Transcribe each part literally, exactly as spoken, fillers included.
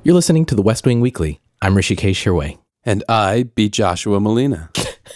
You're listening to the West Wing Weekly. I'm Rishikesh Hirway. And I be Joshua Molina.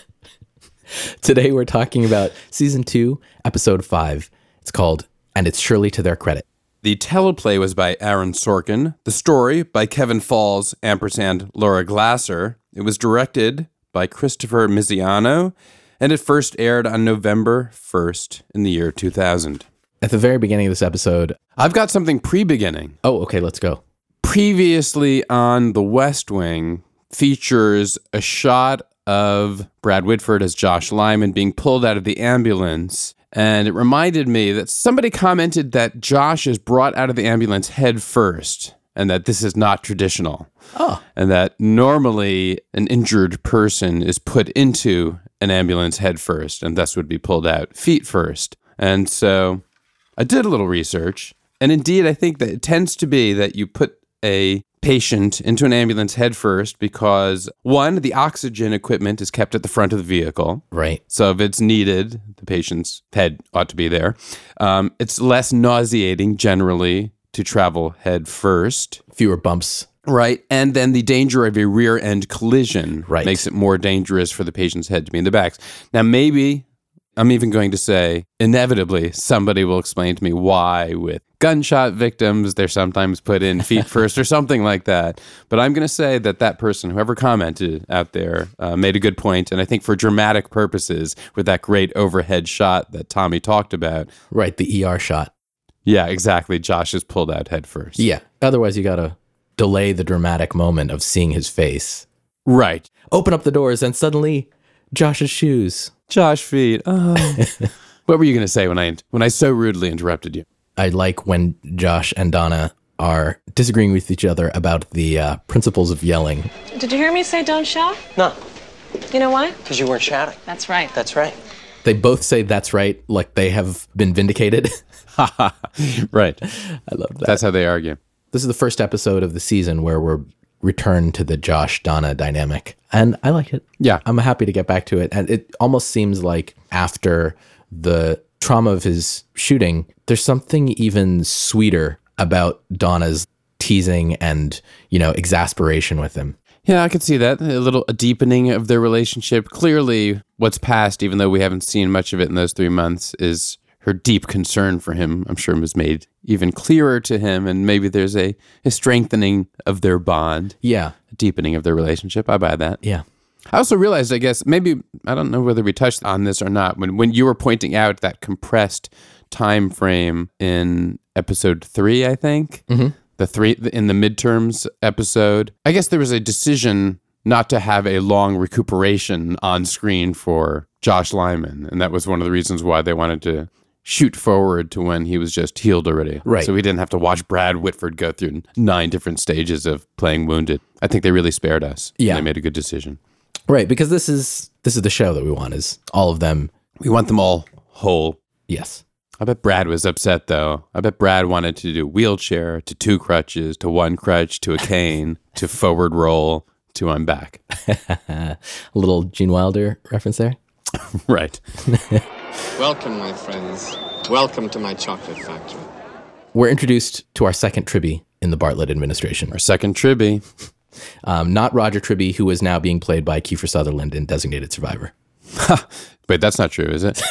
Today we're talking about Season two, Episode five. It's called And It's Surely to Their Credit. The teleplay was by Aaron Sorkin. The story by Kevin Falls, ampersand Laura Glasser. It was directed by Christopher Miziano, and it first aired on November first in the year two thousand. At the very beginning of this episode... I've got something pre-beginning. Oh, okay, let's go. Previously on The West Wing features a shot of Brad Whitford as Josh Lyman being pulled out of the ambulance. And it reminded me that somebody commented that Josh is brought out of the ambulance head first, and that this is not traditional. Oh. And that normally an injured person is put into an ambulance head first, and thus would be pulled out feet first. And so I did a little research, and indeed I think that it tends to be that you put a patient into an ambulance head first because, one, the oxygen equipment is kept at the front of the vehicle. Right. So if it's needed, the patient's head ought to be there. Um, it's less nauseating generally to travel head first. Fewer bumps. Right. And then the danger of a rear end collision right. makes it more dangerous for the patient's head to be in the back. Now, maybe I'm even going to say, inevitably, somebody will explain to me why with gunshot victims, they're sometimes put in feet first or something like that. But I'm going to say that that person, whoever commented out there, uh, made a good point. And I think for dramatic purposes, with that great overhead shot that Tommy talked about. Right, the E R shot. Yeah, exactly. Josh is pulled out head first. Yeah. Otherwise, you got to delay the dramatic moment of seeing his face. Right. Open up the doors and suddenly Josh's shoes. Josh feet. Oh. What were you going to say when I when I so rudely interrupted you? I like when Josh and Donna are disagreeing with each other about the uh, principles of yelling. Did you hear me say don't shout? No. You know why? Because you weren't shouting. That's right. That's right. They both say that's right, like they have been vindicated. Right. I love that. That's how they argue. This is the first episode of the season where we're returned to the Josh-Donna dynamic. And I like it. Yeah. I'm happy to get back to it. And it almost seems like after the trauma of his shooting, there's something even sweeter about Donna's teasing and, you know, exasperation with him. Yeah, I could see that. A little a deepening of their relationship. Clearly, what's past, even though we haven't seen much of it in those three months, is her deep concern for him, I'm sure, was made even clearer to him. And maybe there's a, a strengthening of their bond. Yeah. A deepening of their relationship. I buy that. Yeah. I also realized, I guess, maybe, I don't know whether we touched on this or not, when, when you were pointing out that compressed time frame in episode three, I think, mm-hmm. the three in the midterms episode, I guess there was a decision not to have a long recuperation on screen for Josh Lyman. And that was one of the reasons why they wanted to shoot forward to when he was just healed already. Right. So we didn't have to watch Brad Whitford go through nine different stages of playing wounded. I think they really spared us. Yeah. They made a good decision. Right, because this is this is the show that we want, is all of them. We want them all whole. Yes. I bet Brad was upset, though. I bet Brad wanted to do wheelchair, to two crutches, to one crutch, to a cane, to forward roll, to I'm back. A little Gene Wilder reference there? Right. Welcome, my friends. Welcome to my chocolate factory. We're introduced to our second Tribby in the Bartlett administration. Our second Tribby. Um, not Roger Tribby, who is now being played by Kiefer Sutherland in Designated Survivor. Wait, that's not true, is it?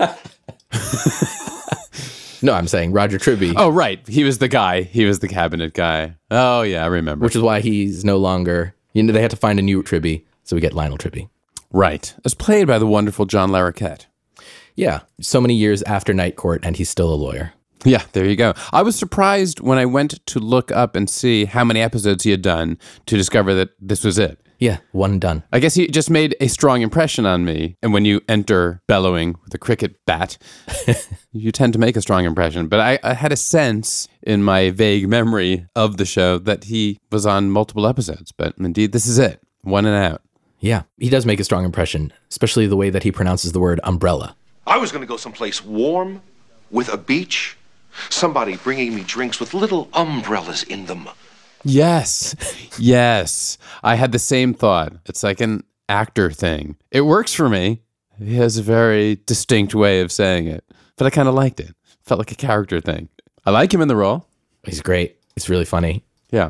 No, I'm saying Roger Tribby. Oh, right. He was the guy. He was the cabinet guy. Oh, yeah, I remember. Which is why he's no longer, you know, they had to find a new Tribby, so we get Lionel Tribby. Right. As played by the wonderful John Larroquette. Yeah. So many years after Night Court, and he's still a lawyer. Yeah, there you go. I was surprised when I went to look up and see how many episodes he had done to discover that this was it. Yeah, one and done. I guess he just made a strong impression on me. And when you enter bellowing with a cricket bat, you tend to make a strong impression. But I, I had a sense in my vague memory of the show that he was on multiple episodes. But indeed, this is it. One and out. Yeah, he does make a strong impression, especially the way that he pronounces the word umbrella. I was going to go someplace warm with a beach. Somebody bringing me drinks with little umbrellas in them. Yes. Yes. I had the same thought. It's like an actor thing. It works for me. He has a very distinct way of saying it, but I kind of liked it. Felt like a character thing. I like him in the role. He's great. It's really funny. Yeah.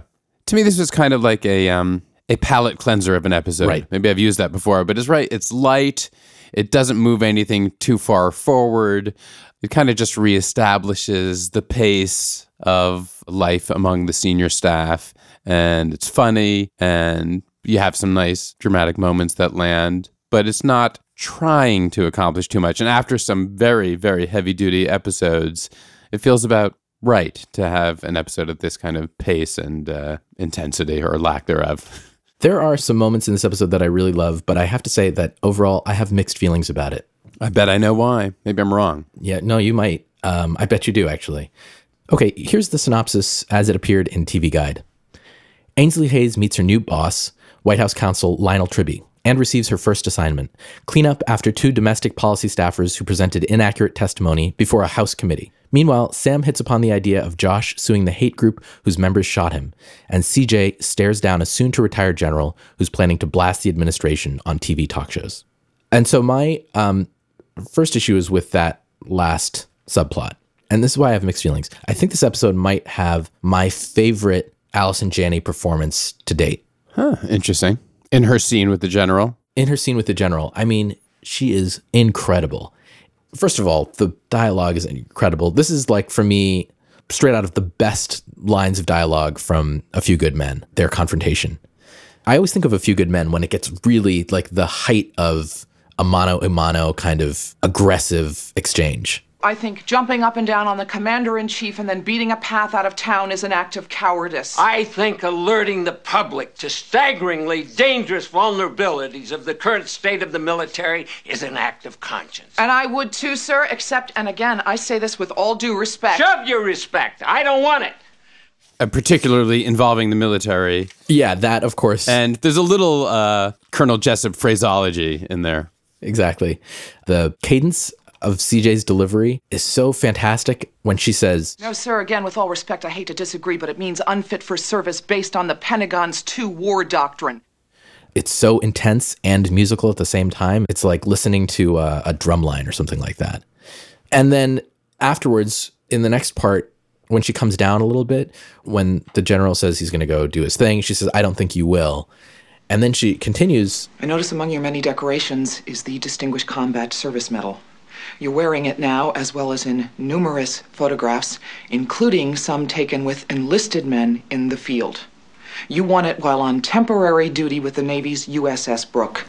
To me, this was kind of like a um, a palate cleanser of an episode. Right. Maybe I've used that before, but it's right. It's light. It doesn't move anything too far forward. It kind of just reestablishes the pace of life among the senior staff. And it's funny, and you have some nice dramatic moments that land, but it's not trying to accomplish too much. And after some very, very heavy-duty episodes, it feels about right to have an episode of this kind of pace and uh, intensity, or lack thereof. There are some moments in this episode that I really love, but I have to say that overall, I have mixed feelings about it. I bet I know why. Maybe I'm wrong. Yeah, no, you might. Um, I bet you do, actually. Okay, here's the synopsis as it appeared in T V Guide. Ainsley Hayes meets her new boss, White House counsel Lionel Tribby, and receives her first assignment, clean up after two domestic policy staffers who presented inaccurate testimony before a House committee. Meanwhile, Sam hits upon the idea of Josh suing the hate group whose members shot him, and C J stares down a soon-to-retire general who's planning to blast the administration on T V talk shows. And so my um, first issue is with that last subplot, and this is why I have mixed feelings. I think this episode might have my favorite Allison Janney performance to date. Huh, interesting. In her scene with the general? In her scene with the general. I mean, she is incredible. First of all, the dialogue is incredible. This is like, for me, straight out of the best lines of dialogue from A Few Good Men, their confrontation. I always think of A Few Good Men when it gets really like the height of a mano-a-mano kind of aggressive exchange. I think jumping up and down on the commander-in-chief and then beating a path out of town is an act of cowardice. I think alerting the public to staggeringly dangerous vulnerabilities of the current state of the military is an act of conscience. And I would too, sir, except, and again, I say this with all due respect. Shove your respect. I don't want it. Uh, particularly involving the military. Yeah, that, of course. And there's a little uh, Colonel Jessup phraseology in there. Exactly. The cadence of C J's delivery is so fantastic when she says, "No, sir, again, with all respect, I hate to disagree, but it means unfit for service based on the Pentagon's two-war doctrine." It's so intense and musical at the same time. It's like listening to a, a drum line or something like that. And then afterwards, in the next part, when she comes down a little bit, when the general says he's going to go do his thing, she says, "I don't think you will." And then she continues, "I notice among your many decorations is the Distinguished Combat Service Medal. You're wearing it now, as well as in numerous photographs, including some taken with enlisted men in the field. You won it while on temporary duty with the Navy's U S S Brooke.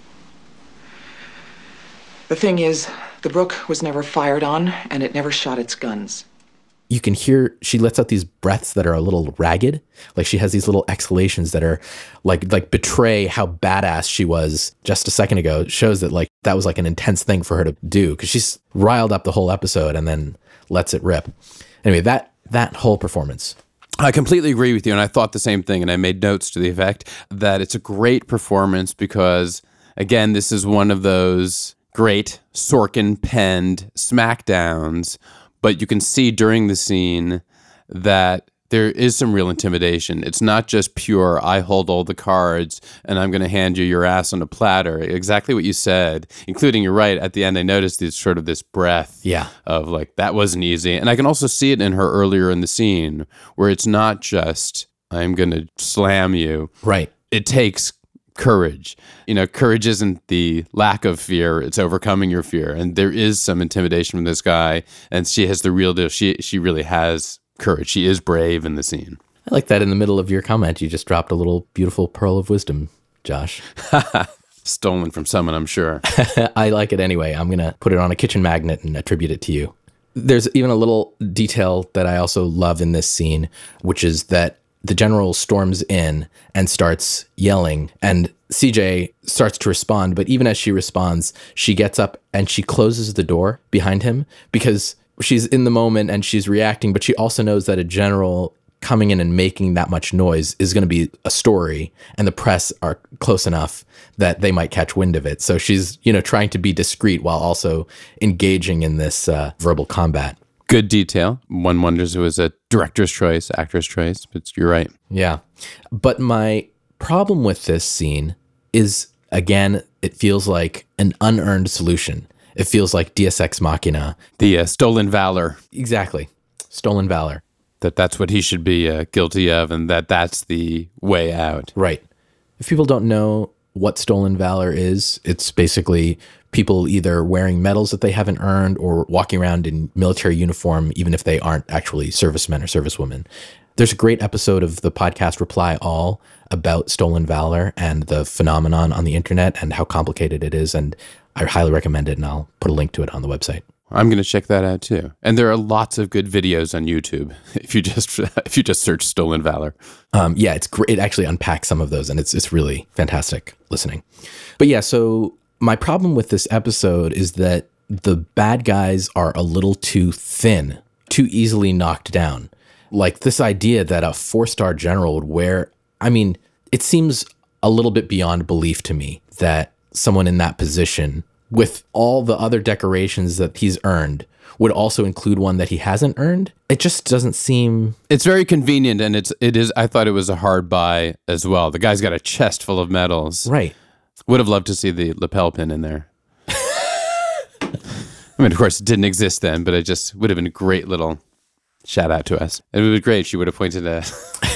The thing is, the Brooke was never fired on, and it never shot its guns." You can hear she lets out these breaths that are a little ragged. Like she has these little exhalations that are like like betray how badass she was just a second ago. It shows that like that was like an intense thing for her to do, because she's riled up the whole episode and then lets it rip. Anyway, that that whole performance. I completely agree with you, and I thought the same thing, and I made notes to the effect that it's a great performance because, again, this is one of those great Sorkin-penned smackdowns. But you can see during the scene that there is some real intimidation. It's not just pure, I hold all the cards and I'm going to hand you your ass on a platter. Exactly what you said, including, you're right, at the end I noticed this sort of this breath yeah. of like, that wasn't easy. And I can also see it in her earlier in the scene where it's not just, I'm going to slam you. Right. It takes courage. You know, courage isn't the lack of fear, it's overcoming your fear. And there is some intimidation from this guy, and she has the real deal. She she really has courage. She is brave in the scene. I like that in the middle of your comment, you just dropped a little beautiful pearl of wisdom, Josh. Stolen from someone, I'm sure. I like it anyway. I'm going to put it on a kitchen magnet and attribute it to you. There's even a little detail that I also love in this scene, which is that the general storms in and starts yelling, and C J starts to respond. But even as she responds, she gets up and she closes the door behind him because she's in the moment and she's reacting. But she also knows that a general coming in and making that much noise is going to be a story, and the press are close enough that they might catch wind of it. So she's, you know, trying to be discreet while also engaging in this uh, verbal combat. Good detail. One wonders it was a director's choice, actor's choice, but you're right. Yeah. But my problem with this scene is, again, it feels like an unearned solution. It feels like Deus Ex Machina. The uh, stolen valor. Exactly. Stolen valor. that that's what he should be uh, guilty of and that that's the way out. Right. If people don't know what stolen valor is, it's basically people either wearing medals that they haven't earned or walking around in military uniform, even if they aren't actually servicemen or servicewomen. There's a great episode of the podcast Reply All about stolen valor and the phenomenon on the internet and how complicated it is. And I highly recommend it, and I'll put a link to it on the website. I'm going to check that out too. And there are lots of good videos on YouTube if you just if you just search stolen valor. Um, yeah, it's great. It actually unpacks some of those, and it's it's really fantastic listening. But yeah, so my problem with this episode is that the bad guys are a little too thin, too easily knocked down. Like this idea that a four-star general would wear, I mean, it seems a little bit beyond belief to me that someone in that position, with all the other decorations that he's earned, would also include one that he hasn't earned. It just doesn't seem... It's very convenient, and it's it is. I thought it was a hard buy as well. The guy's got a chest full of medals. Right. Would have loved to see the lapel pin in there. I mean, of course, it didn't exist then, but it just would have been a great little shout out to us. It would be great. She would have pointed at...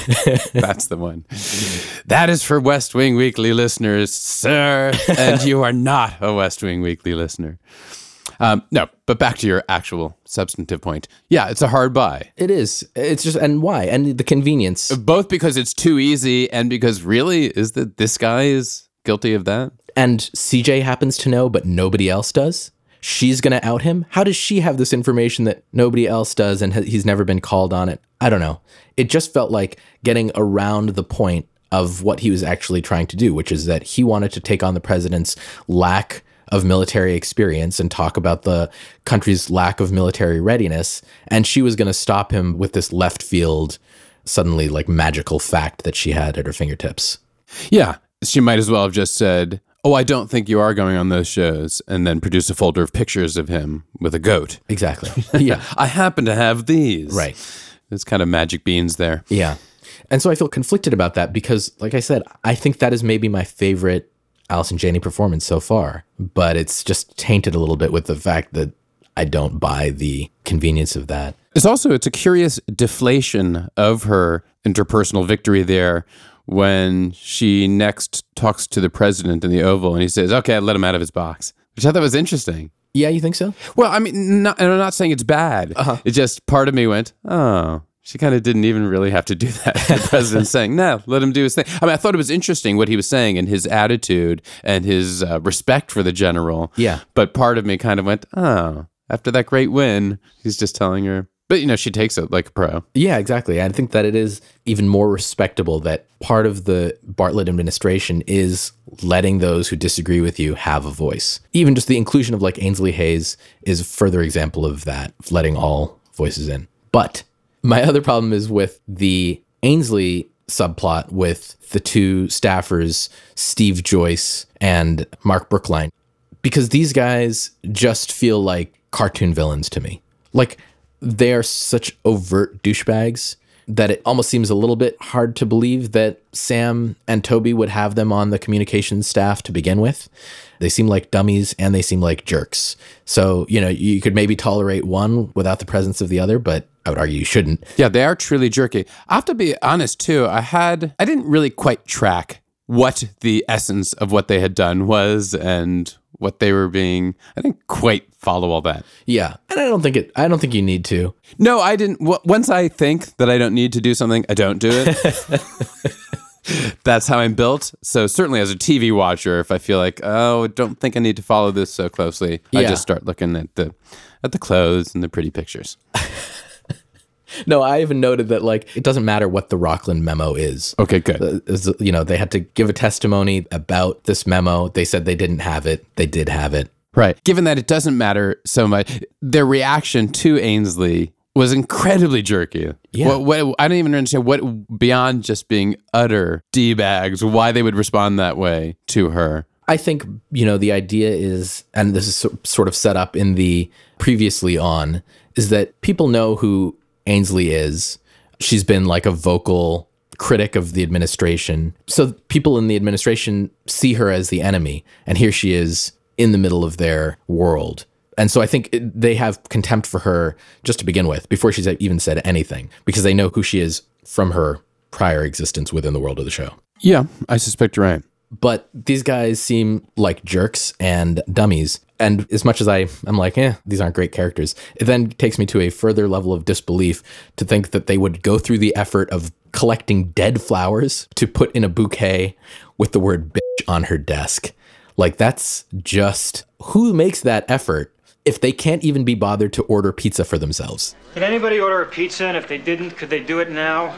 That's the one. That is for West Wing Weekly listeners, sir. And you are not a West Wing Weekly listener. Um, no, but back to your actual substantive point. Yeah, it's a hard buy. It is. It's just, and why? And the convenience. Both because it's too easy and because really, is that this guy is guilty of that? And C J happens to know, but nobody else does. She's going to out him. How does she have this information that nobody else does and he's never been called on it? I don't know. It just felt like getting around the point of what he was actually trying to do, which is that he wanted to take on the president's lack of military experience and talk about the country's lack of military readiness. And she was going to stop him with this left field, suddenly like magical fact that she had at her fingertips. Yeah. She might as well have just said, oh, I don't think you are going on those shows, and then produce a folder of pictures of him with a goat. Exactly. Yeah. I happen to have these. Right. It's kind of magic beans there. Yeah. And so I feel conflicted about that because, like I said, I think that is maybe my favorite Allison Janney performance so far, but it's just tainted a little bit with the fact that I don't buy the convenience of that. It's also, it's a curious deflation of her interpersonal victory there when she next talks to the president in the Oval and he says, okay, I let him out of his box, which I thought was interesting. Yeah, you think so? Well, I mean, not, and I'm not saying it's bad. Uh-huh. It's just part of me went, oh, she kind of didn't even really have to do that. The president's saying, no, let him do his thing. I mean, I thought it was interesting what he was saying and his attitude and his uh, respect for the general. Yeah. But part of me kind of went, oh, after that great win, he's just telling her. But, you know, she takes it like a pro. Yeah, exactly. I think that it is even more respectable that part of the Bartlett administration is letting those who disagree with you have a voice. Even just the inclusion of like Ainsley Hayes is a further example of that, of letting all voices in. But my other problem is with the Ainsley subplot with the two staffers, Steve Joyce and Mark Brookline, because these guys just feel like cartoon villains to me. Like, they are such overt douchebags that it almost seems a little bit hard to believe that Sam and Toby would have them on the communications staff to begin with. They seem like dummies and they seem like jerks. So, you know, you could maybe tolerate one without the presence of the other, but I would argue you shouldn't. Yeah, they are truly jerky. I have to be honest, too. I had, I didn't really quite track what the essence of what they had done was and what they were being. I didn't quite follow all that. Yeah, and I don't think it. I don't think you need to. No, I didn't. W- once I think that I don't need to do something, I don't do it. That's how I'm built. So certainly as a T V watcher, if I feel like, oh, I don't think I need to follow this so closely, yeah. I just start looking at the at the clothes and the pretty pictures. No, I even noted that, like, it doesn't matter what the Rockland memo is. Okay, good. Uh, you know, they had to give a testimony about this memo. They said they didn't have it. They did have it. Right. Given that it doesn't matter so much, their reaction to Ainsley was incredibly jerky. Yeah. What, what, I don't even understand what, beyond just being utter D-bags, why they would respond that way to her. I think, you know, the idea is, and this is so, sort of set up in the previously on, is that people know who Ainsley is. She's been like a vocal critic of the administration. So people in the administration see her as the enemy. And here she is in the middle of their world. And so I think it, they have contempt for her just to begin with, before she's even said anything, because they know who she is from her prior existence within the world of the show. Yeah, I suspect you're right. But these guys seem like jerks and dummies. And as much as I, I'm like, eh, these aren't great characters, it then takes me to a further level of disbelief to think that they would go through the effort of collecting dead flowers to put in a bouquet with the word bitch on her desk. Like, that's just, who makes that effort if they can't even be bothered to order pizza for themselves? Did anybody order a pizza? And if they didn't, could they do it now?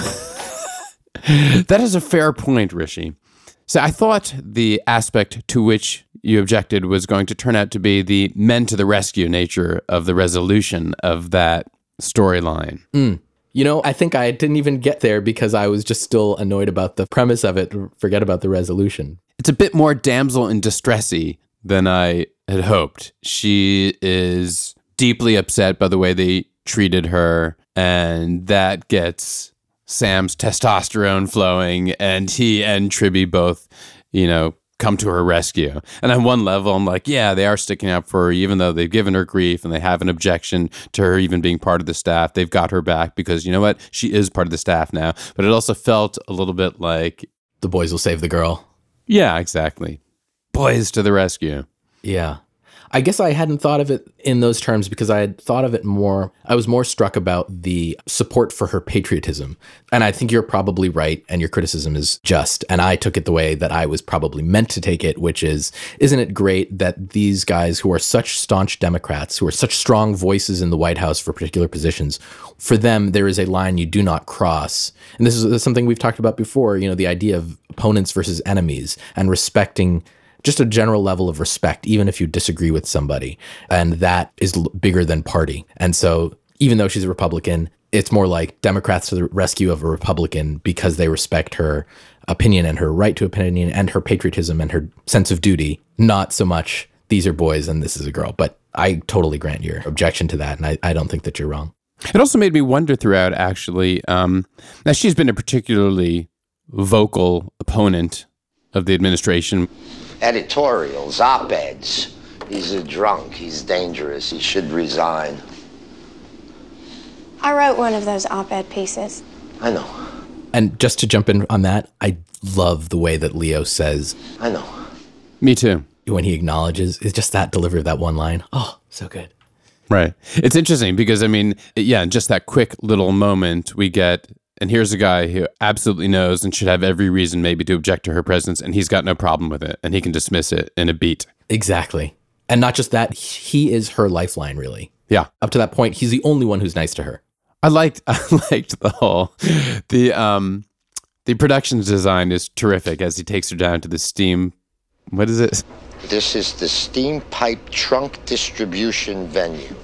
That is a fair point, Rishi. So I thought the aspect to which you objected was going to turn out to be the men to the rescue nature of the resolution of that storyline. Mm. You know, I think I didn't even get there because I was just still annoyed about the premise of it. Forget about the resolution. It's a bit more damsel in distressy than I had hoped. She is deeply upset by the way they treated her, and that gets Sam's testosterone flowing, and he and Tribby both, you know, come to her rescue. And on one level, I'm like, yeah, they are sticking up for her, even though they've given her grief and they have an objection to her even being part of the staff. They've got her back because, you know what? She is part of the staff now. But it also felt a little bit like, the boys will save the girl. Yeah, exactly. Boys to the rescue. Yeah. I guess I hadn't thought of it in those terms because I had thought of it more, I was more struck about the support for her patriotism. And I think you're probably right, and your criticism is just. And I took it the way that I was probably meant to take it, which is, isn't it great that these guys who are such staunch Democrats, who are such strong voices in the White House for particular positions, for them, there is a line you do not cross. And this is something we've talked about before, you know, the idea of opponents versus enemies and respecting just a general level of respect, even if you disagree with somebody. And that is l- bigger than party. And so even though she's a Republican, it's more like Democrats to the rescue of a Republican because they respect her opinion and her right to opinion and her patriotism and her sense of duty, not so much these are boys and this is a girl. But I totally grant your objection to that. And I, I don't think that you're wrong. It also made me wonder throughout, actually, um, now she's been a particularly vocal opponent of the administration. Editorials, op-eds. He's a drunk. He's dangerous. He should resign. I wrote one of those op-ed pieces. I know. And just to jump in on that, I love the way that Leo says, I know. Me too. When he acknowledges, it's just that delivery of that one line. Oh, so good. Right. It's interesting because, I mean, yeah, just that quick little moment we get. And here's a guy who absolutely knows and should have every reason maybe to object to her presence, and he's got no problem with it, and he can dismiss it in a beat. Exactly. And not just that, he is her lifeline, really. Yeah. Up to that point, he's the only one who's nice to her. I liked I liked the whole the um the production design is terrific as he takes her down to the steam. What is it? This is the steam pipe trunk distribution venue.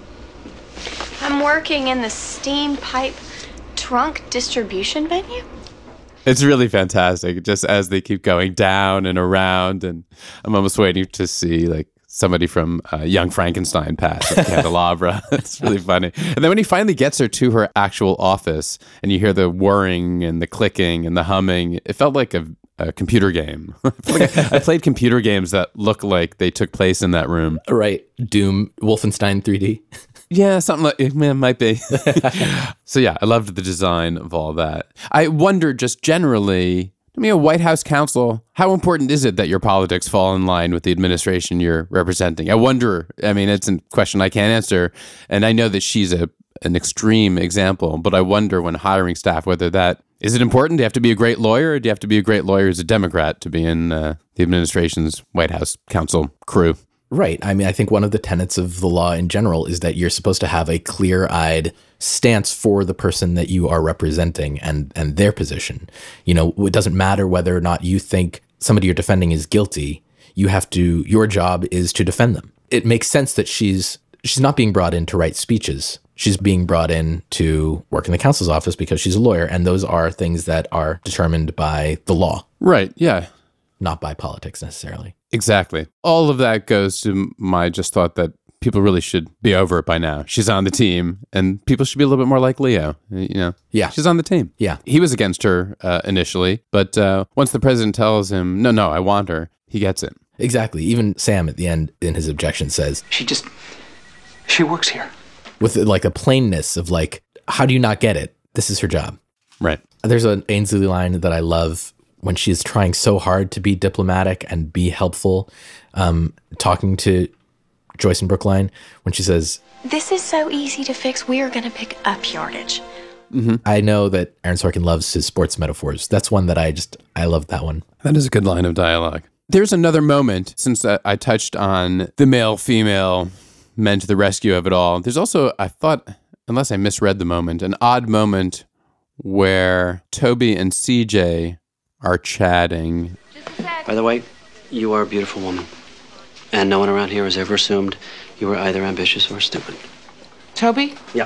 I'm working in the steam pipe trunk distribution venue? It's really fantastic, just as they keep going down and around, and I'm almost waiting to see like somebody from uh, Young Frankenstein pass at the candelabra. It's really funny. And then when he finally gets her to her actual office, and you hear the whirring and the clicking and the humming, it felt like a, a computer game. like I, I played computer games that look like they took place in that room. Right. Doom, Wolfenstein three D. Yeah, something like it might be. So yeah, I loved the design of all that. I wonder just generally, I mean, a White House counsel, how important is it that your politics fall in line with the administration you're representing? I wonder, I mean, it's a question I can't answer. And I know that she's a an extreme example, but I wonder when hiring staff, whether that, is it important? Do you have to be a great lawyer, or do you have to be a great lawyer as a Democrat to be in uh, the administration's White House counsel crew? Right. I mean, I think one of the tenets of the law in general is that you're supposed to have a clear-eyed stance for the person that you are representing and, and their position. You know, it doesn't matter whether or not you think somebody you're defending is guilty. You have to, your job is to defend them. It makes sense that she's she's not being brought in to write speeches. She's being brought in to work in the counsel's office because she's a lawyer. And those are things that are determined by the law. Right. Yeah. Not by politics necessarily. Exactly. All of that goes to my just thought that people really should be over it by now. She's on the team, and people should be a little bit more like Leo. You know, yeah, she's on the team. Yeah, he was against her uh, initially, but uh, once the president tells him, "No, no, I want her," he gets it. Exactly. Even Sam at the end in his objection says, She just, she works here. with like a plainness of like, how do you not get it? This is her job. Right. There's an Ainsley line that I love when she's trying so hard to be diplomatic and be helpful, um, talking to Joyce and Brookline, when she says, This is so easy to fix. We're going to pick up yardage. mm-hmm. I know that Aaron Sorkin loves his sports metaphors. That's one that I just, I love that one. That is a good line of dialogue. There's another moment, since uh, I touched on the male-female men to the rescue of it all. There's also, I thought, unless I misread the moment, an odd moment where Toby and C J are chatting. By the way, you are a beautiful woman. And no one around here has ever assumed you were either ambitious or stupid. Toby? Yeah.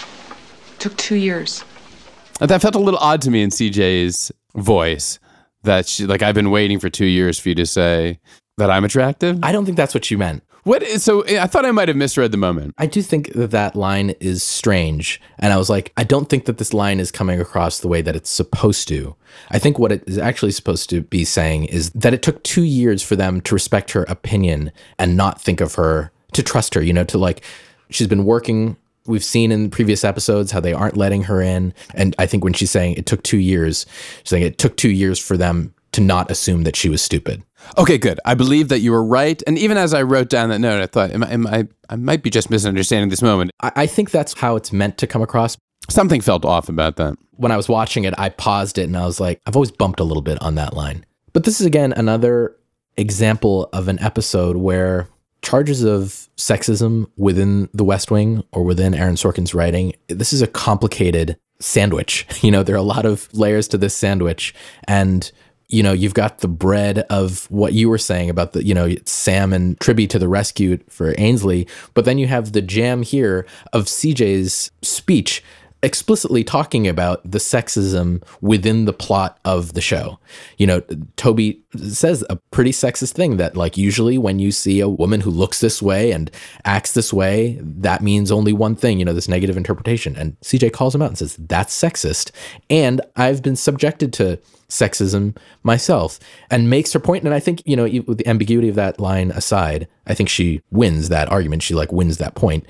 Took two years. That felt a little odd to me in C J's voice. That she, like, I've been waiting for two years for you to say that I'm attractive. I don't think that's what you meant. What is, so I thought I might have misread the moment. I do think that that line is strange. And I was like, I don't think that this line is coming across the way that it's supposed to. I think what it is actually supposed to be saying is that it took two years for them to respect her opinion and not think of her, to trust her, you know, to like, she's been working. We've seen in previous episodes how they aren't letting her in. And I think when she's saying it took two years, she's saying it took two years for them to not assume that she was stupid. Okay, good. I believe that you were right. And even as I wrote down that note, I thought, am I, am I, I might be just misunderstanding this moment. I, I think that's how it's meant to come across. Something felt off about that. When I was watching it, I paused it and I was like, I've always bumped a little bit on that line. But this is, again, another example of an episode where charges of sexism within the West Wing or within Aaron Sorkin's writing, this is a complicated sandwich. You know, there are a lot of layers to this sandwich. And you know, you've got the bread of what you were saying about the, you know, Sam and Tribby to the rescue for Ainsley, but then you have the jam here of C J's speech explicitly talking about the sexism within the plot of the show. You know, Toby says a pretty sexist thing that, like, usually when you see a woman who looks this way and acts this way, that means only one thing, you know, this negative interpretation. And C J calls him out and says, that's sexist. And I've been subjected to sexism myself, and makes her point. And I think, you know, with the ambiguity of that line aside, I think she wins that argument. She like wins that point.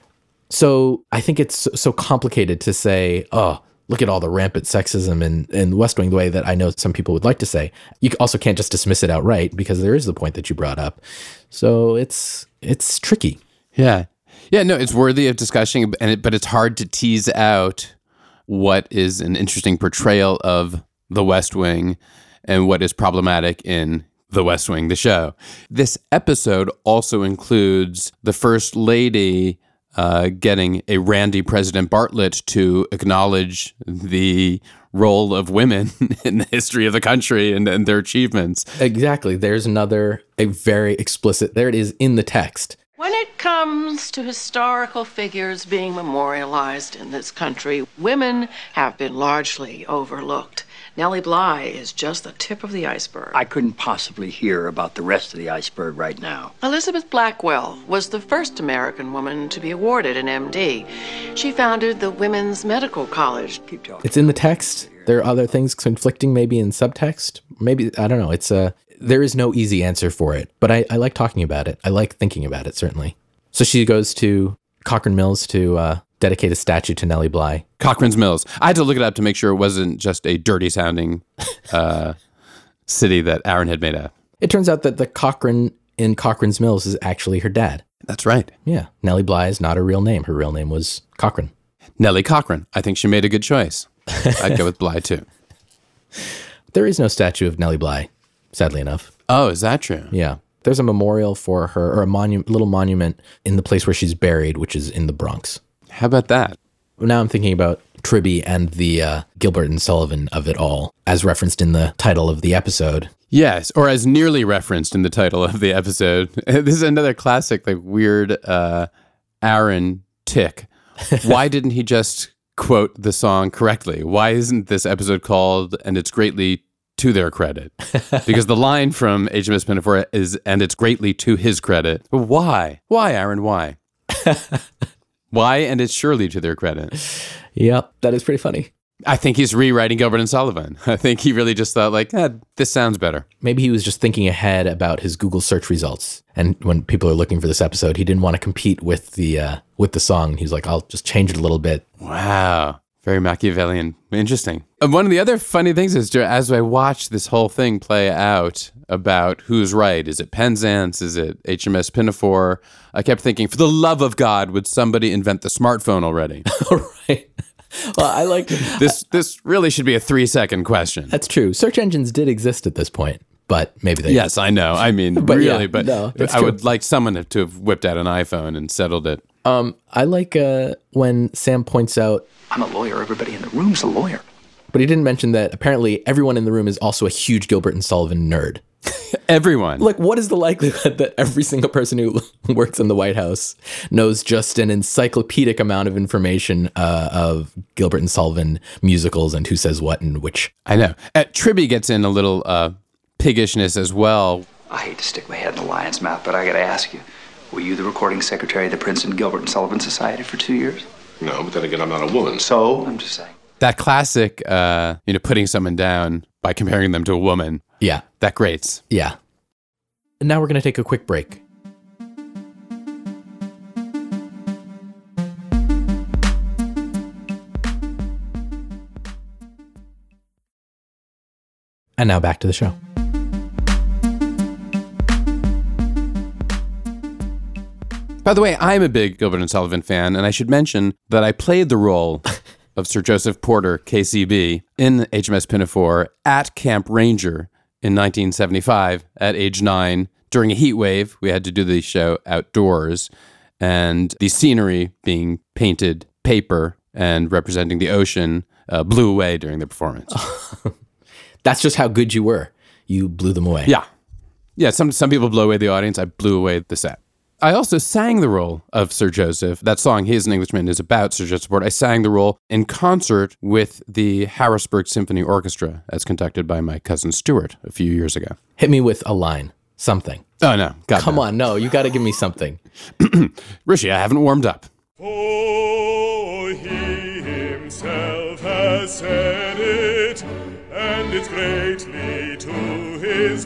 So I think it's so complicated to say, oh, look at all the rampant sexism in, in West Wing, the way that I know some people would like to say. You also can't just dismiss it outright because there is the point that you brought up. So it's it's tricky. Yeah. Yeah, no, it's worthy of discussion, and it, but it's hard to tease out what is an interesting portrayal of the West Wing and what is problematic in The West Wing, the show. This episode also includes the First Lady uh, getting a randy President Bartlett to acknowledge the role of women in the history of the country and, and their achievements. Exactly. There's another, a very explicit, there it is in the text. When it comes to historical figures being memorialized in this country, women have been largely overlooked. Nellie Bly is just the tip of the iceberg. I couldn't possibly hear about the rest of the iceberg right now. Elizabeth Blackwell was the first American woman to be awarded an M D. She founded the Women's Medical College. Keep talking. It's in the text. There are other things conflicting maybe in subtext. Maybe, I don't know. It's a, there is no easy answer for it, but I, I like talking about it. I like thinking about it, certainly. So she goes to Cochrane Mills to uh, dedicate a statue to Nellie Bly. Cochrane's Mills. I had to look it up to make sure it wasn't just a dirty sounding uh, city that Aaron had made up. It turns out that the Cochrane in Cochrane's Mills is actually her dad. That's right. Yeah. Nellie Bly is not her real name. Her real name was Cochrane. Nellie Cochrane. I think she made a good choice. I'd go with Bly too. There is no statue of Nellie Bly, sadly enough. Oh, is that true? Yeah. There's a memorial for her, or a monu- little monument in the place where she's buried, which is in the Bronx. How about that? Now I'm thinking about Tribby and the uh, Gilbert and Sullivan of it all, as referenced in the title of the episode. Yes, or as nearly referenced in the title of the episode. This is another classic, like weird uh, Aaron tick. Why didn't he just quote the song correctly? Why isn't this episode called "And It's Greatly to Their Credit"? Because the line from H M S Pinafore is "And it's greatly to his credit." But why? Why, Aaron? Why? Why? And it's surely to their credit. Yep, that is pretty funny. I think he's rewriting Gilbert and Sullivan. I think he really just thought like, eh, this sounds better. Maybe he was just thinking ahead about his Google search results. And when people are looking for this episode, he didn't want to compete with the uh, with the song. He was like, I'll just change it a little bit. Wow. Very Machiavellian. Interesting. And one of the other funny things is, as I watched this whole thing play out about who's right, is it Penzance? Is it H M S Pinafore? I kept thinking, for the love of God, would somebody invent the smartphone already? Right. Well, I like this. This really should be a three-second question. That's true. Search engines did exist at this point, but maybe they. Yes, I know. I mean, but really, yeah, but no, I true. would like someone to have whipped out an iPhone and settled it. Um, I like uh, when Sam points out, I'm a lawyer. Everybody in the room's a lawyer. But he didn't mention that apparently everyone in the room is also a huge Gilbert and Sullivan nerd. Everyone. Like, what is the likelihood that every single person who works in the White House knows just an encyclopedic amount of information uh, of Gilbert and Sullivan musicals and who says what and which? I know. Uh, Tribby gets in a little uh, piggishness as well. I hate to stick my head in the lion's mouth, but I got to ask you, were you the recording secretary of the Princeton Gilbert and Sullivan Society for two years? No, but then again, I'm not a woman. So, I'm just saying. That classic, uh, you know, putting someone down by comparing them to a woman. Yeah. That grates. Yeah. And now we're going to take a quick break. And now back to the show. By the way, I'm a big Gilbert and Sullivan fan, and I should mention that I played the role of Sir Joseph Porter, K C B, in H M S Pinafore at Camp Ranger in nineteen seventy-five at age nine. During a heat wave, we had to do the show outdoors, and the scenery being painted paper and representing the ocean uh, blew away during the performance. That's just how good you were. You blew them away. Yeah. Yeah, some, some people blow away the audience. I blew away the set. I also sang the role of Sir Joseph. That song, He is an Englishman, is about Sir Joseph Porter. I sang the role in concert with the Harrisburg Symphony Orchestra, as conducted by my cousin Stuart a few years ago. Hit me with a line. Something. Oh, no. God, Come no. on. No, you got to give me something. Rishi, I haven't warmed up. Oh, he himself has said it, and it's greatly to his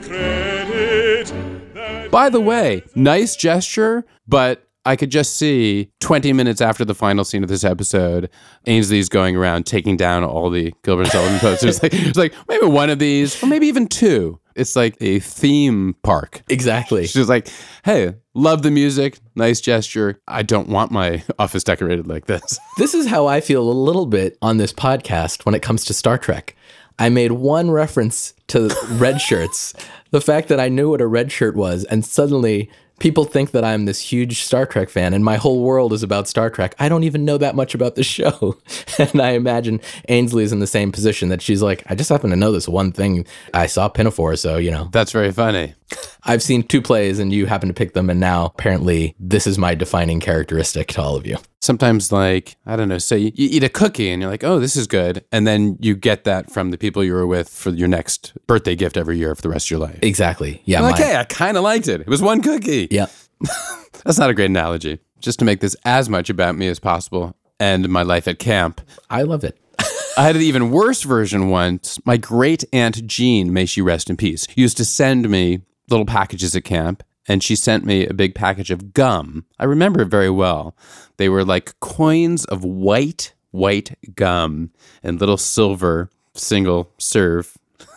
credit. By the way, nice gesture, but I could just see twenty minutes after the final scene of this episode, Ainsley's going around taking down all the Gilbert and Sullivan posters. Like, it's like, maybe one of these, or maybe even two. It's like a theme park. Exactly. She's like, hey, love the music, nice gesture. I don't want my office decorated like this. This is how I feel a little bit on this podcast when it comes to Star Trek. I made one reference to red shirts, the fact that I knew what a red shirt was, and suddenly people think that I'm this huge Star Trek fan and my whole world is about Star Trek. I don't even know that much about the show. And I imagine Ainsley is in the same position, that she's like, I just happen to know this one thing. I saw Pinafore, so, you know. That's very funny. I've seen two plays and you happen to pick them, and now apparently this is my defining characteristic to all of you. Sometimes, like, I don't know, say you, you eat a cookie and you're like, oh, this is good. And then you get that from the people you were with for your next birthday gift every year for the rest of your life. Exactly. Yeah. Like, hey, I kind of liked it. It was one cookie. Yeah. That's not a great analogy. Just to make this as much about me as possible and my life at camp. I love it. I had an even worse version once. My great aunt Jean, may she rest in peace, used to send me little packages at camp, and she sent me a big package of gum. I remember it very well. They were like coins of white, white gum and little silver single serve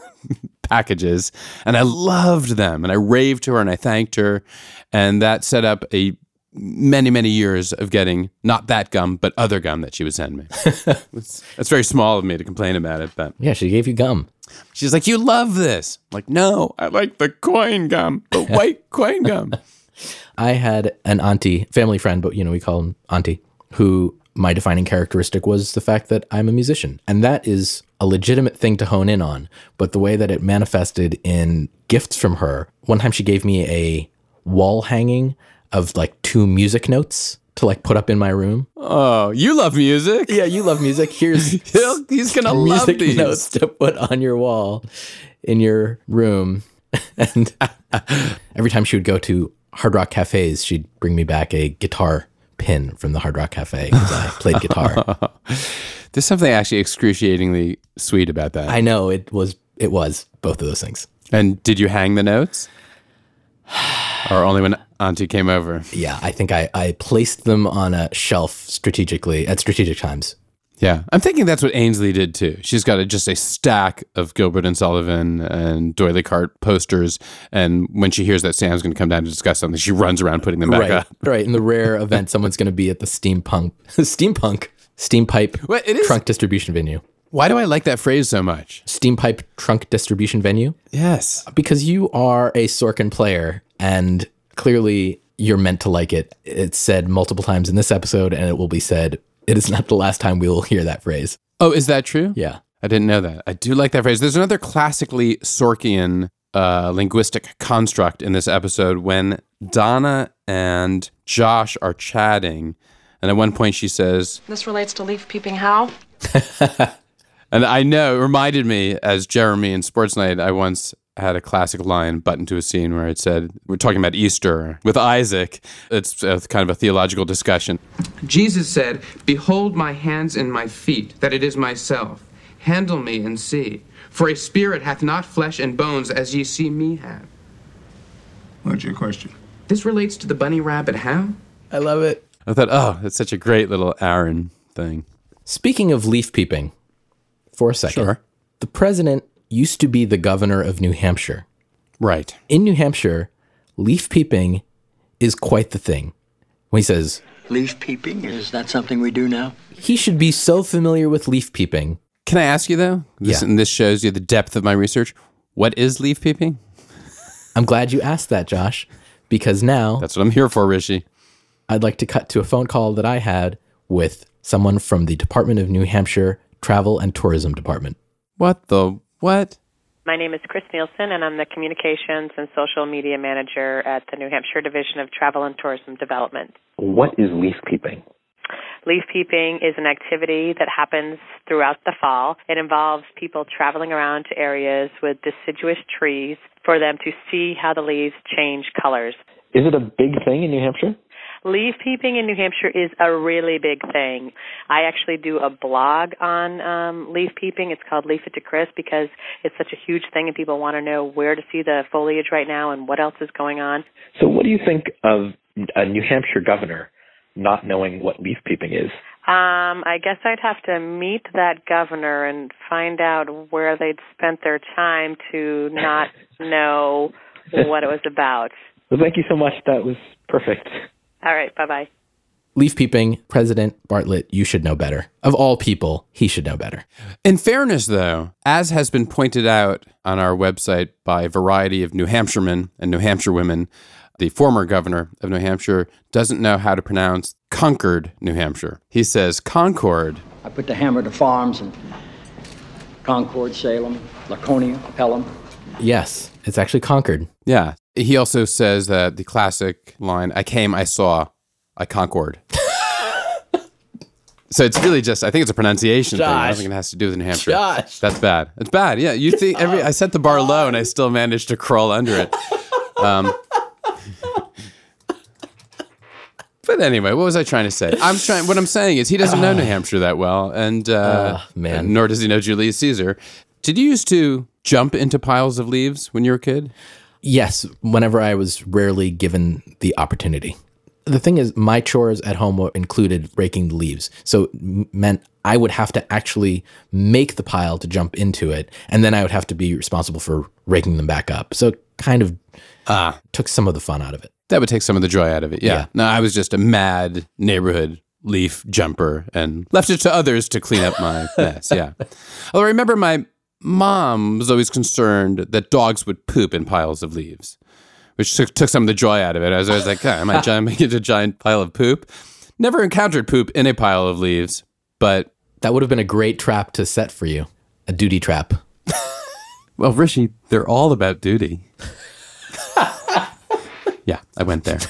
packages. And I loved them, and I raved to her and I thanked her. And that set up a many, many years of getting not that gum, but other gum that she would send me. It's, it's very small of me to complain about it, but yeah, she gave you gum. She's like, you love this. I'm like, no, I like the coin gum, the white coin gum. I had an auntie, family friend, but, you know, we call him auntie, who my defining characteristic was the fact that I'm a musician. And that is a legitimate thing to hone in on. But the way that it manifested in gifts from her, one time she gave me a wall hanging of like two music notes to like put up in my room. Oh, you love music. Yeah, you love music. Here's He'll, he's going to love music these. notes to put on your wall in your room. And every time she would go to Hard Rock cafes, she'd bring me back a guitar pin from the Hard Rock Cafe because I played guitar. There's something actually excruciatingly sweet about that. I know it was. It was both of those things. And did you hang the notes? Or only when Auntie came over? Yeah, I think I, I placed them on a shelf strategically at strategic times. Yeah, I'm thinking that's what Ainsley did too. She's got a, just a stack of Gilbert and Sullivan and Doily Cart posters, and when she hears that Sam's going to come down to discuss something, she runs around putting them back right, up. Right, in the rare event someone's going to be at the steampunk, steampunk, steam pipe well, it is, trunk distribution venue. Why do I like that phrase so much? Steam pipe trunk distribution venue? Yes. Because you are a Sorkin player, and clearly you're meant to like it. It's said multiple times in this episode, and it will be said. It is not the last time we will hear that phrase. Oh, is that true? Yeah. I didn't know that. I do like that phrase. There's another classically Sorkian uh, linguistic construct in this episode when Donna and Josh are chatting, and at one point she says, This relates to leaf peeping how? and I know, it reminded me, as Jeremy in Sports Night, I once had a classic line buttoned to a scene where it said, we're talking about Easter with Isaac. It's a, kind of a theological discussion. Jesus said, "Behold my hands and my feet, that it is myself. Handle me and see. For a spirit hath not flesh and bones, as ye see me have." What's your question? This relates to the bunny rabbit how? I love it. I thought, oh, that's such a great little Aaron thing. Speaking of leaf peeping, for a second, sure. The president used to be the governor of New Hampshire. Right. In New Hampshire, leaf peeping is quite the thing. When he says, leaf peeping? Is that something we do now? He should be so familiar with leaf peeping. Can I ask you, though? This, yeah. And this shows you the depth of my research. What is leaf peeping? I'm glad you asked that, Josh, because now... That's what I'm here for, Rishi. I'd like to cut to a phone call that I had with someone from the Department of New Hampshire Travel and Tourism Department. What the... What? My name is Chris Nielsen, and I'm the Communications and Social Media Manager at the New Hampshire Division of Travel and Tourism Development. What is leaf peeping? Leaf peeping is an activity that happens throughout the fall. It involves people traveling around to areas with deciduous trees for them to see how the leaves change colors. Is it a big thing in New Hampshire? Leaf peeping in New Hampshire is a really big thing. I actually do a blog on um, leaf peeping. It's called Leaf It to Chris because it's such a huge thing and people want to know where to see the foliage right now and what else is going on. So what do you think of a New Hampshire governor not knowing what leaf peeping is? Um, I guess I'd have to meet that governor and find out where they'd spent their time to not know what it was about. Well, thank you so much. That was perfect. All right, bye-bye. Leaf peeping, President Bartlett, you should know better. Of all people, he should know better. In fairness, though, as has been pointed out on our website by a variety of New Hampshiremen and New Hampshire women, the former governor of New Hampshire doesn't know how to pronounce Concord, New Hampshire. He says Concord. I put the hammer to farms in Concord, Salem, Laconia, Pelham. Yes, it's actually Concord. Yeah. He also says that the classic line, I came, I saw, I Concord. So it's really just, I think it's a pronunciation Josh. thing. I don't think it has to do with New Hampshire. Josh. That's bad. It's bad. Yeah. You think every, I set the bar low and I still managed to crawl under it. Um, but anyway, what was I trying to say? I'm trying, what I'm saying is he doesn't know New Hampshire that well. And, uh, oh, man. and nor does he know Julius Caesar. Did you used to jump into piles of leaves when you were a kid? Yes, whenever I was rarely given the opportunity. The thing is, my chores at home included raking the leaves. So it meant I would have to actually make the pile to jump into it, and then I would have to be responsible for raking them back up. So it kind of ah. took some of the fun out of it. That would take some of the joy out of it, yeah. Yeah. No, I was just a mad neighborhood leaf jumper and left it to others to clean up my mess, yeah. Although I remember my mom was always concerned that dogs would poop in piles of leaves, which took, took some of the joy out of it. I was always like, oh, am I jumping into a giant pile of poop? Never encountered poop in a pile of leaves, but... That would have been a great trap to set for you. A duty trap. Well, Rishi, they're all about duty. Yeah, I went there.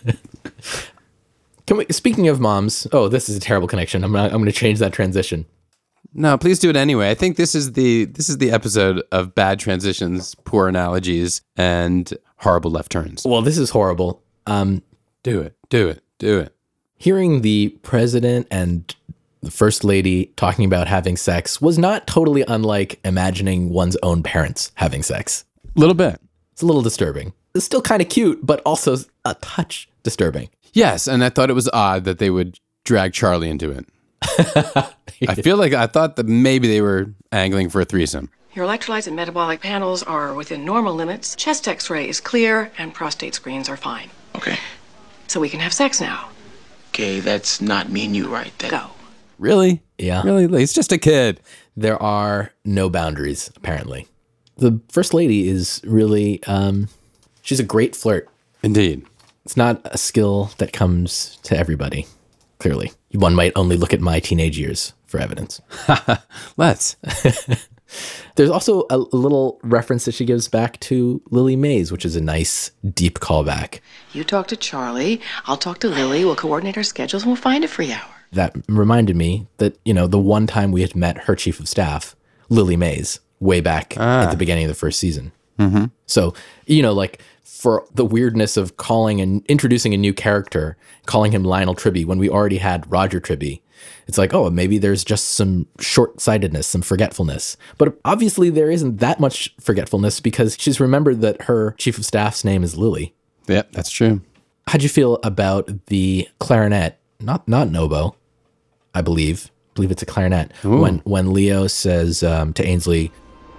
Can we, speaking of moms, oh, this is a terrible connection. I'm not, I'm going to change that transition. No, please do it anyway. I think this is the this is the episode of bad transitions, poor analogies, and horrible left turns. Well, this is horrible. Um, do it, do it, do it. Hearing the president and the First Lady talking about having sex was not totally unlike imagining one's own parents having sex. A little bit. It's a little disturbing. It's still kind of cute, but also a touch disturbing. Yes, and I thought it was odd that they would drag Charlie into it. I feel like I thought that maybe they were angling for a threesome. Your electrolytes and metabolic panels are within normal limits. Chest x-ray is clear, and prostate screens are fine. Okay. So we can have sex now. Okay, that's not me and you, right? That... Go. Really? Yeah. Really? He's just a kid. There are no boundaries, apparently. The First Lady is really, um, she's a great flirt. Indeed. It's not a skill that comes to everybody, clearly. One might only look at my teenage years for evidence. Let's. There's also a little reference that she gives back to Lily Mays, which is a nice, deep callback. You talk to Charlie, I'll talk to Lily, we'll coordinate our schedules, and we'll find a free hour. That reminded me that, you know, the one time we had met her chief of staff, Lily Mays, way back ah. at the beginning of the first season. Mm-hmm. So, you know, like, for the weirdness of calling and introducing a new character, calling him Lionel Tribby when we already had Roger Tribby, it's like, oh, maybe there's just some short-sightedness, some forgetfulness. But obviously there isn't that much forgetfulness because she's remembered that her chief of staff's name is Lily. Yeah, that's true. How'd you feel about the clarinet? Not not an oboe, I believe. I believe it's a clarinet. Ooh. When when Leo says um, to Ainsley,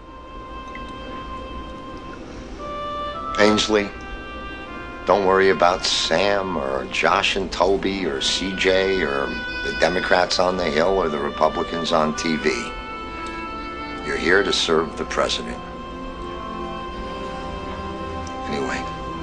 Ainsley, don't worry about Sam or Josh and Toby or C J or the Democrats on the Hill or the Republicans on T V. You're here to serve the president. Anyway,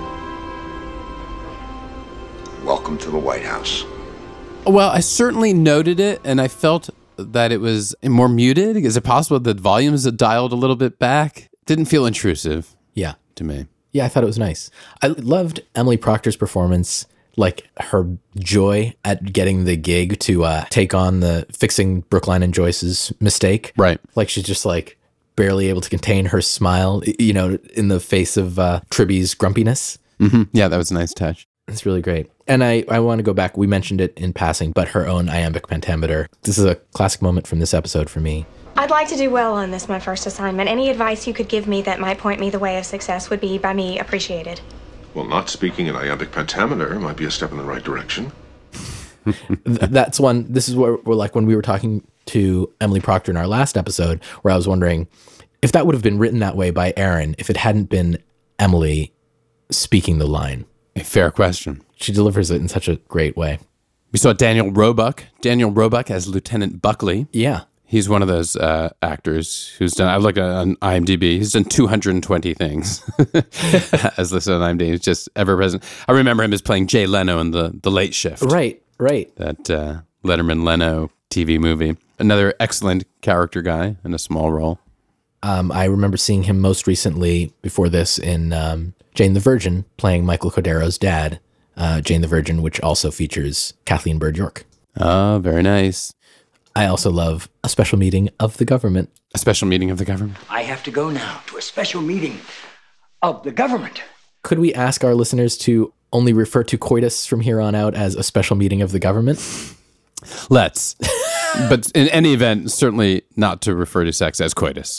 welcome to the White House. Well, I certainly noted it, and I felt that it was more muted. Is it possible that volumes had dialed a little bit back? Didn't feel intrusive. Yeah. To me. Yeah, I thought it was nice. I loved Emily Proctor's performance, like her joy at getting the gig to uh, take on the fixing Brookline and Joyce's mistake. Right. Like she's just like barely able to contain her smile, you know, in the face of uh, Tribby's grumpiness. Mm-hmm. Yeah, that was a nice touch. It's really great. And I, I want to go back. We mentioned it in passing, but her own iambic pentameter. This is a classic moment from this episode for me. I'd like to do well on this, my first assignment. Any advice you could give me that might point me the way of success would be by me appreciated. Well, not speaking in iambic pentameter might be a step in the right direction. That's one. This is where we're like when we were talking to Emily Proctor in our last episode, where I was wondering if that would have been written that way by Aaron if it hadn't been Emily speaking the line. A fair question. She delivers it in such a great way. We saw Daniel Roebuck. Daniel Roebuck as Lieutenant Buckley. Yeah. He's one of those uh, actors who's done, I look on IMDb, he's done two hundred twenty things as listed on IMDb. He's just ever present. I remember him as playing Jay Leno in the, the Late Shift. Right, right. That uh, Letterman-Leno T V movie. Another excellent character guy in a small role. Um, I remember seeing him most recently before this in um, Jane the Virgin, playing Michael Cordero's dad, uh, Jane the Virgin, which also features Kathleen Bird York. Oh, very nice. I also love A Special Meeting of the Government. A Special Meeting of the Government. I have to go now to a special meeting of the government. Could we ask our listeners to only refer to coitus from here on out as a special meeting of the government? Let's. But in any event, certainly not to refer to sex as coitus.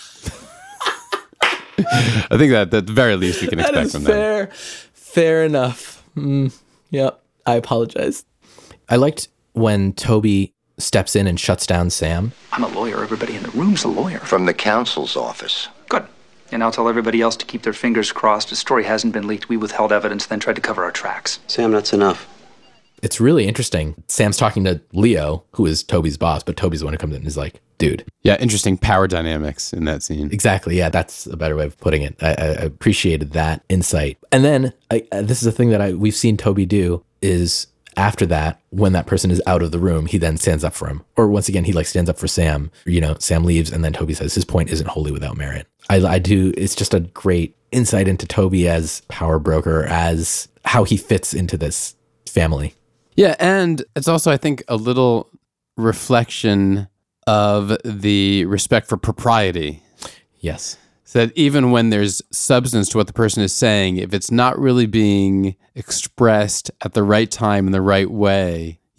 I think that at the very least we can expect that is from fair. them. Fair enough. Mm, yep. I apologize. I liked when Toby steps in and shuts down Sam. I'm a lawyer. Everybody in the room's a lawyer. From the counsel's office. Good. And I'll tell everybody else to keep their fingers crossed. The story hasn't been leaked. We withheld evidence, then tried to cover our tracks. Sam, that's enough. It's really interesting. Sam's talking to Leo, who is Toby's boss, but Toby's the one who comes in and is like, dude. Yeah, interesting power dynamics in that scene. Exactly. Yeah, that's a better way of putting it. I, I appreciated that insight. And then I, uh, this is a thing that I we've seen Toby do is after that, when that person is out of the room, he then stands up for him. Or once again, he like stands up for Sam. You know, Sam leaves and then Toby says his point isn't wholly without merit. I, I do. It's just a great insight into Toby as power broker, as how he fits into this family. Yeah, and it's also, I think, a little reflection of the respect for propriety. Yes. So that even when there's substance to what the person is saying, if it's not really being expressed at the right time in the right way,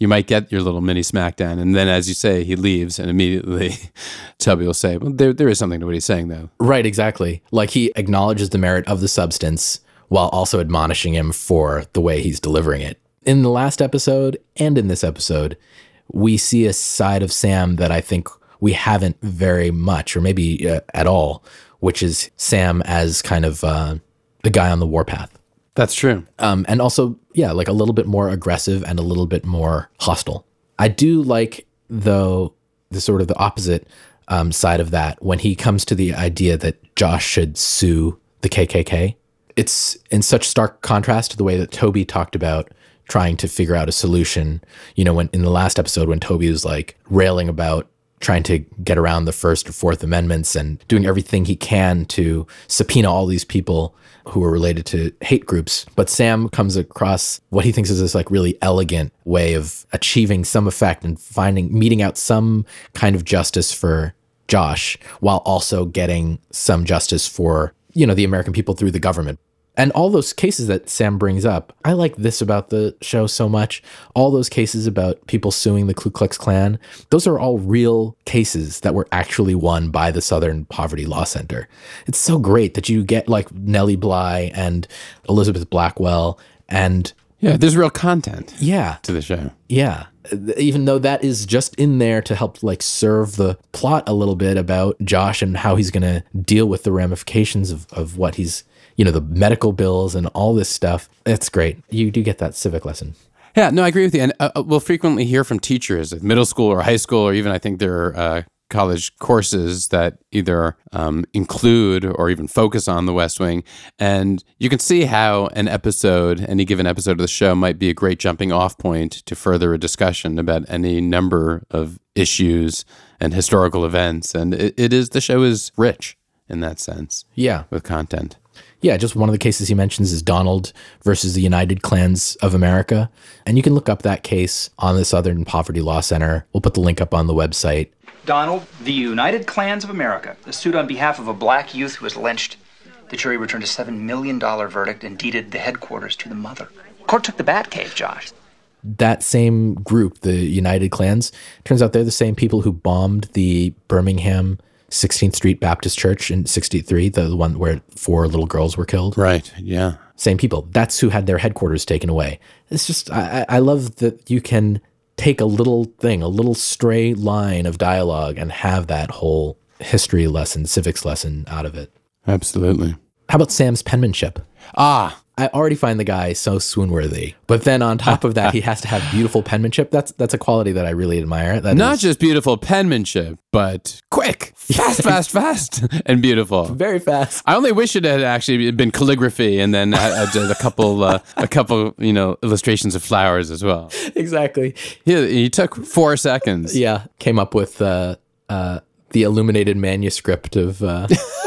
you might get your little mini smackdown. And then, as you say, he leaves, and immediately Toby will say, well, there, there is something to what he's saying, though. Right, exactly. Like, he acknowledges the merit of the substance while also admonishing him for the way he's delivering it. In the last episode and in this episode, we see a side of Sam that I think we haven't very much, or maybe uh, at all, which is Sam as kind of uh, the guy on the warpath. That's true. Um, and also, yeah, like a little bit more aggressive and a little bit more hostile. I do like, though, the sort of the opposite um, side of that when he comes to the idea that Josh should sue the K K K. It's in such stark contrast to the way that Toby talked about trying to figure out a solution. You know, when in the last episode, when Toby was like railing about trying to get around the First or Fourth Amendments and doing everything he can to subpoena all these people who are related to hate groups. But Sam comes across what he thinks is this like really elegant way of achieving some effect and finding, meeting out some kind of justice for Josh while also getting some justice for, you know, the American people through the government. And all those cases that Sam brings up, I like this about the show so much. All those cases about people suing the Ku Klux Klan, those are all real cases that were actually won by the Southern Poverty Law Center. It's so great that you get like Nellie Bly and Elizabeth Blackwell and... Yeah, there's real content yeah, to the show. Yeah. Even though that is just in there to help like serve the plot a little bit about Josh and how he's going to deal with the ramifications of, of what he's... you know, the medical bills and all this stuff. It's great. You do get that civic lesson. Yeah, no, I agree with you. And uh, we'll frequently hear from teachers at middle school or high school, or even I think there are uh, college courses that either um, include or even focus on the West Wing. And you can see how an episode, any given episode of the show might be a great jumping off point to further a discussion about any number of issues and historical events. And it, it is, the show is rich in that sense. Yeah. With content. Yeah, just one of the cases he mentions is Donald versus the United Klans of America. And you can look up that case on the Southern Poverty Law Center. We'll put the link up on the website. Donald, the United Klans of America, is sued on behalf of a black youth who was lynched. The jury returned a seven million dollars verdict and deeded the headquarters to the mother. Court took the Batcave, Josh. That same group, the United Klans, turns out they're the same people who bombed the Birmingham sixteenth Street Baptist Church in sixty-three, the one where four little girls were killed. Right, yeah. Same people. That's who had their headquarters taken away. It's just, I, I love that you can take a little thing, a little stray line of dialogue and have that whole history lesson, civics lesson out of it. Absolutely. How about Sam's penmanship? Ah, I already find the guy so swoon-worthy. But then on top of that, he has to have beautiful penmanship. That's that's a quality that I really admire. That Not is, just beautiful penmanship, but quick, fast, fast, fast, and beautiful. Very fast. I only wish it had actually been calligraphy and then a, a, a couple, uh, a couple, you know, illustrations of flowers as well. Exactly. He, he took four seconds. Yeah, came up with uh, uh, the illuminated manuscript of... Uh,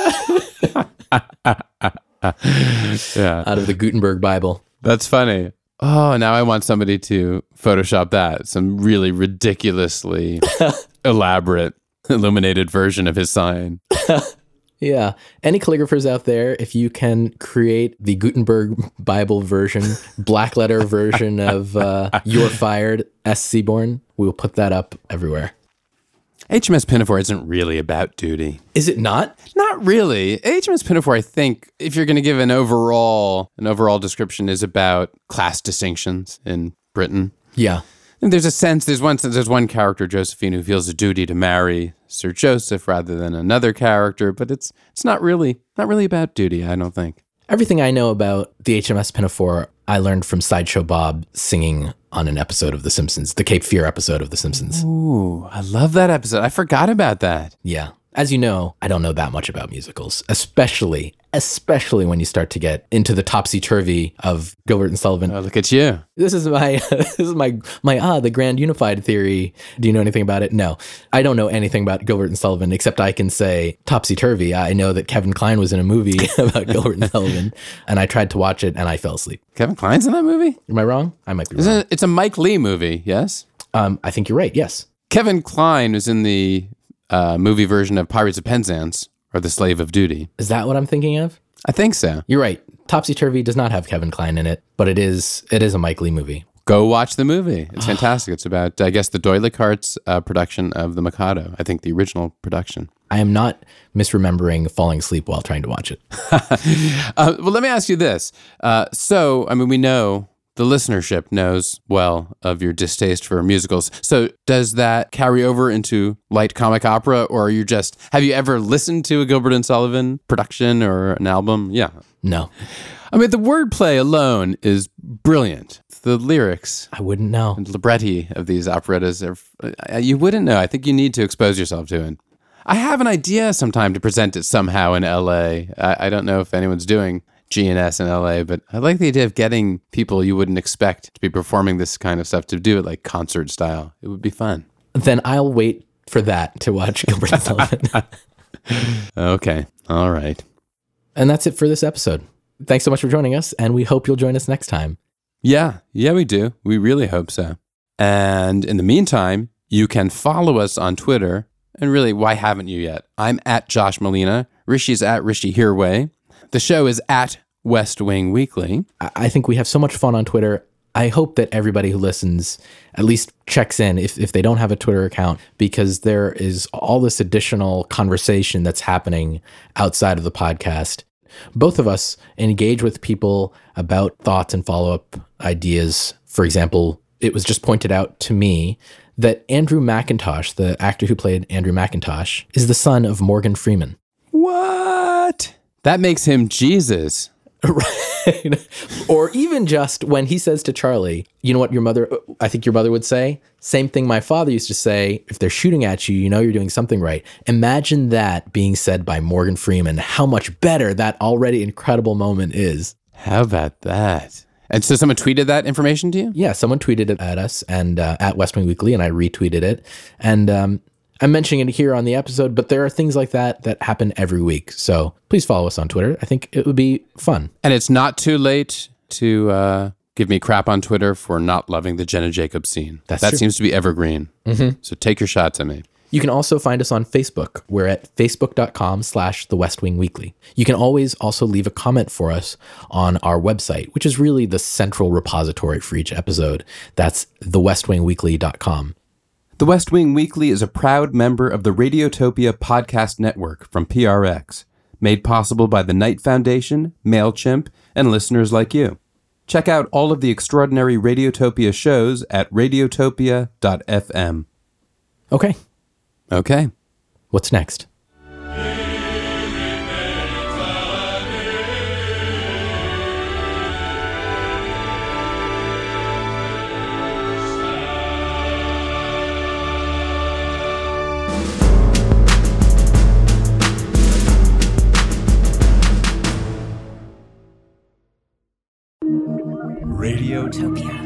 yeah, out of the Gutenberg Bible. That's funny. Oh, now I want somebody to Photoshop that. Some really ridiculously elaborate illuminated version of his sign. Yeah. Any calligraphers out there, if you can create the Gutenberg Bible version, black letter version of uh, You're Fired, S. Seaborn, we will put that up everywhere. H M S Pinafore isn't really about duty. Is it not? Not really. H M S Pinafore, I think, if you're going to give an overall an overall description, is about class distinctions in Britain. Yeah. And there's a sense, there's one sense, there's one character, Josephine, who feels a duty to marry Sir Joseph rather than another character, but it's it's not really not really about duty, I don't think. Everything I know about the H M S Pinafore, I learned from Sideshow Bob singing on an episode of The Simpsons, the Cape Fear episode of The Simpsons. Ooh, I love that episode. I forgot about that. Yeah. As you know, I don't know that much about musicals, especially, especially when you start to get into the topsy-turvy of Gilbert and Sullivan. Oh, look at you. This is my, this is my, my, ah, the Grand Unified Theory. Do you know anything about it? No. I don't know anything about Gilbert and Sullivan, except I can say topsy-turvy. I know that Kevin Kline was in a movie about Gilbert and Sullivan, and I tried to watch it, and I fell asleep. Kevin Kline's in that movie? Am I wrong? I might be Isn't wrong. it, it's a Mike Leigh movie, yes? Um, I think you're right, yes. Kevin Kline was in the uh, movie version of Pirates of Penzance, or The Slave of Duty. Is that what I'm thinking of? I think so. You're right. Topsy Turvy does not have Kevin Kline in it, but it is it is a Mike Leigh movie. Go watch the movie. It's fantastic. It's about, I guess, the D'Oyly Carts uh, production of The Mikado. I think the original production. I am not misremembering falling asleep while trying to watch it. uh, well, let me ask you this. Uh, so, I mean, we know the listenership knows well of your distaste for musicals. So does that carry over into light comic opera, or are you just, have you ever listened to a Gilbert and Sullivan production or an album? Yeah. No. I mean, the wordplay alone is brilliant. The lyrics. I wouldn't know. And libretti of these operettas, are, uh, you wouldn't know. I think you need to expose yourself to it. I have an idea sometime to present it somehow in L A. I, I don't know if anyone's doing G N S in L A, but I like the idea of getting people you wouldn't expect to be performing this kind of stuff to do it like concert style. It would be fun. Then I'll wait for that to watch Gilbert and Sullivan. Okay. All right. And that's it for this episode. Thanks so much for joining us, and we hope you'll join us next time. Yeah. Yeah, we do. We really hope so. And in the meantime, you can follow us on Twitter. And really, why haven't you yet? I'm at Josh Molina. Rishi's at Rishi Hirway. The show is at West Wing Weekly. I think we have so much fun on Twitter. I hope that everybody who listens at least checks in if, if they don't have a Twitter account, because there is all this additional conversation that's happening outside of the podcast. Both of us engage with people about thoughts and follow-up ideas. For example, it was just pointed out to me that Andrew McIntosh, the actor who played Andrew McIntosh, is the son of Morgan Freeman. What? That makes him Jesus. Right. Or even just when he says to Charlie, you know what your mother, I think your mother would say? Same thing my father used to say, if they're shooting at you, you know you're doing something right. Imagine that being said by Morgan Freeman, how much better that already incredible moment is. How about that? And so someone tweeted that information to you? Yeah, someone tweeted it at us and uh, at West Wing Weekly, and I retweeted it. And um, I'm mentioning it here on the episode, but there are things like that that happen every week. So please follow us on Twitter. I think it would be fun. And it's not too late to uh, give me crap on Twitter for not loving the Jenna Jacobs scene. That's that true. seems to be evergreen. Mm-hmm. So take your shots at me. You can also find us on Facebook. We're at facebook.com slash The West Wing Weekly. You can always also leave a comment for us on our website, which is really the central repository for each episode. That's the west wing weekly dot com. The West Wing Weekly is a proud member of the Radiotopia Podcast Network from P R X, made possible by the Knight Foundation, MailChimp, and listeners like you. Check out all of the extraordinary Radiotopia shows at radiotopia dot f m. Okay. Okay. What's next? Radiotopia.